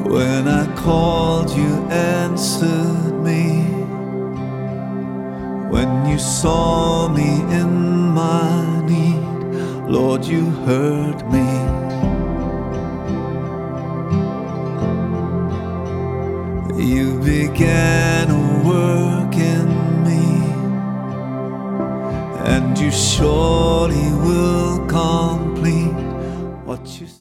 When I called, you answered me. When you saw me in my need, Lord, you heard me. You began a work in me, and you surely will complete what you